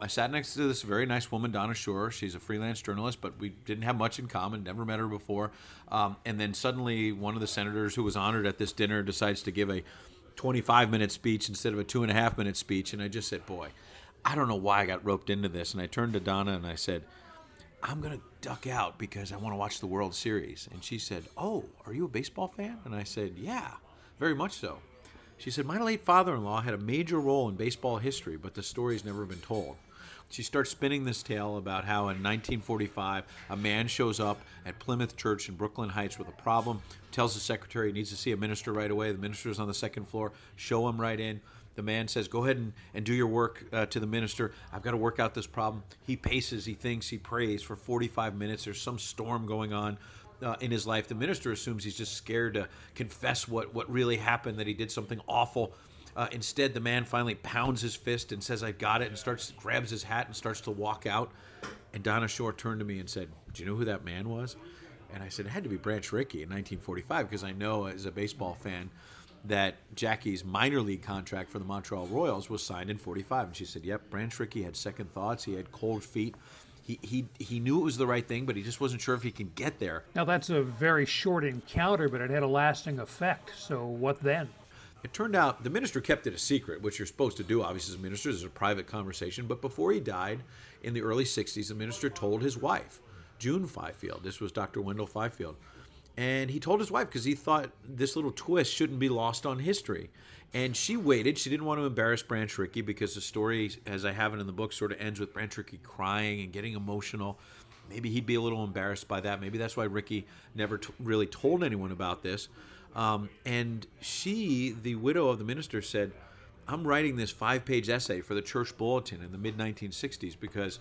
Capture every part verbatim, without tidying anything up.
I sat next to this very nice woman, Donna Shore. She's a freelance journalist, but we didn't have much in common, never met her before. Um, and then suddenly one of the senators who was honored at this dinner decides to give a twenty-five minute speech instead of a two and a half minute speech. And I just said, boy, I don't know why I got roped into this. And I turned to Donna and I said, I'm going to duck out because I want to watch the World Series. And she said, oh, are you a baseball fan? And I said, yeah, very much so. She said, my late father-in-law had a major role in baseball history, but the story's never been told. She starts spinning this tale about how in nineteen forty-five, a man shows up at Plymouth Church in Brooklyn Heights with a problem, tells the secretary he needs to see a minister right away. The minister's on the second floor, show him right in. The man says, go ahead and, and do your work uh, to the minister. I've got to work out this problem. He paces, he thinks, he prays for forty-five minutes. There's some storm going on uh, in his life. The minister assumes he's just scared to confess what, what really happened, that he did something awful. Uh, instead, the man finally pounds his fist and says, I got it, and starts grabs his hat and starts to walk out. And Donna Shore turned to me and said, do you know who that man was? And I said, it had to be Branch Rickey in nineteen forty-five, because I know as a baseball fan that Jackie's minor league contract for the Montreal Royals was signed in forty-five. And she said, yep, Branch Rickey had second thoughts. He had cold feet. He, he, he knew it was the right thing, but he just wasn't sure if he could get there. Now, that's a very short encounter, but it had a lasting effect. So what then? It turned out the minister kept it a secret, which you're supposed to do, obviously, as a minister. It's a private conversation. But before he died in the early sixties, the minister told his wife, June Fifield, this was Doctor Wendell Fifield, and he told his wife because he thought this little twist shouldn't be lost on history. And she waited. She didn't want to embarrass Branch Rickey because the story, as I have it in the book, sort of ends with Branch Rickey crying and getting emotional. Maybe he'd be a little embarrassed by that. Maybe that's why Rickey never t- really told anyone about this. Um, and she, the widow of the minister, said, I'm writing this five-page essay for the church bulletin in the mid nineteen sixties because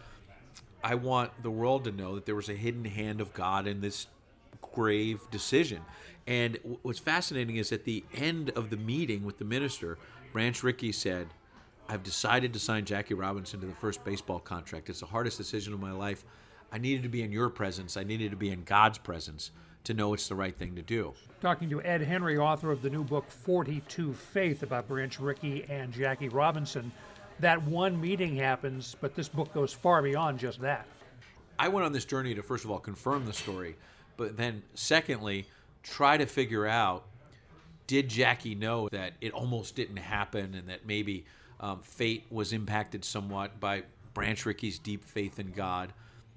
I want the world to know that there was a hidden hand of God in this grave decision. And what's fascinating is at the end of the meeting with the minister, Branch Rickey said, I've decided to sign Jackie Robinson to the first baseball contract. It's the hardest decision of my life. I needed to be in your presence. I needed to be in God's presence to know it's the right thing to do. Talking to Ed Henry, author of the new book forty-two Faith about Branch Rickey and Jackie Robinson. That one meeting happens, but this book goes far beyond just that. I went on this journey to, first of all, confirm the story, but then secondly, try to figure out, did Jackie know that it almost didn't happen and that maybe um, fate was impacted somewhat by Branch Rickey's deep faith in God?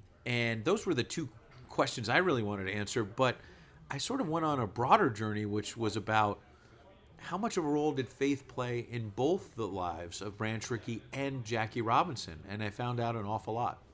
And those were the two questions I really wanted to answer, but I sort of went on a broader journey, which was about how much of a role did faith play in both the lives of Branch Rickey and Jackie Robinson? And I found out an awful lot.